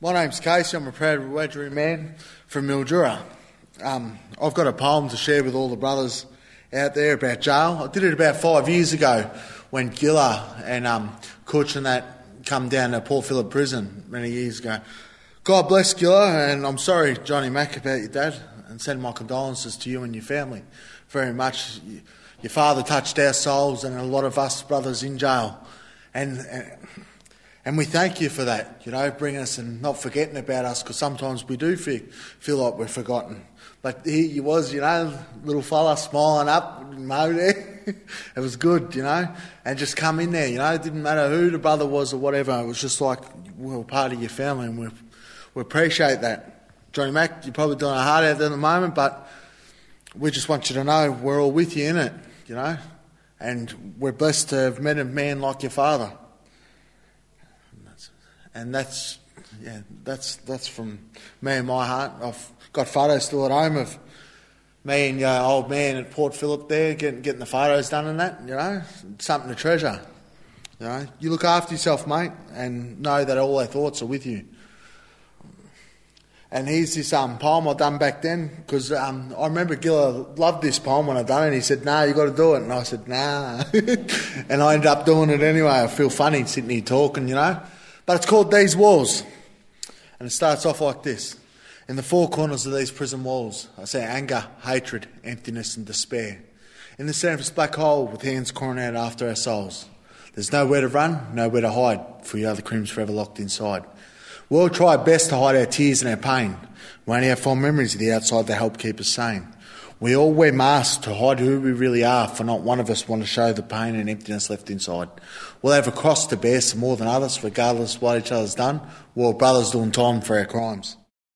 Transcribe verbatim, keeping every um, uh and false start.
My name's Casey. I'm a proud Wiradjuri man from Mildura. Um, I've got a poem to share with all the brothers out there about jail. I did it about five years ago when Gilla and um, Kutch and that come down to Port Phillip prison many years ago. God bless Gilla, and I'm sorry, Johnny Mack, about your dad, and send my condolences to you and your family very much. Your father touched our souls and a lot of us brothers in jail. And... and And we thank you for that, you know, bringing us and not forgetting about us, because sometimes we do feel, feel like we're forgotten. But here you was, you know, little fella smiling up, Mo there. It was good, you know, and just come in there, you know. It didn't matter who the brother was or whatever. It was just like we were part of your family, and we we appreciate that. Johnny Mack, you're probably doing a hard out there at the moment, but we just want you to know we're all with you in it, you know, and we're blessed to have met a man like your father. And that's, yeah, that's that's from me and my heart. I've got photos still at home of me and your old man at Port Phillip there, getting getting the photos done and that, you know, something to treasure. You know, you look after yourself, mate, and know that all our thoughts are with you. And here's this um, poem I done back then, because um, I remember Gilla loved this poem when I done it. He said, "No, you got to do it," and I said, "Nah," and I ended up doing it anyway. I feel funny sitting here talking, you know. But it's called These Walls, and it starts off like this. In the four corners of these prison walls, I see anger, hatred, emptiness and despair. In the centre of this black hole, with hands crying out after our souls. There's nowhere to run, nowhere to hide, for you are the crims forever locked inside. We all try our best to hide our tears and our pain. We only have fond memories of the outside to help keep us sane. We all wear masks to hide who we really are, for not one of us want to show the pain and emptiness left inside. We'll have a cross to bear some more than others, regardless of what each other's done. We're all brothers doing time for our crimes.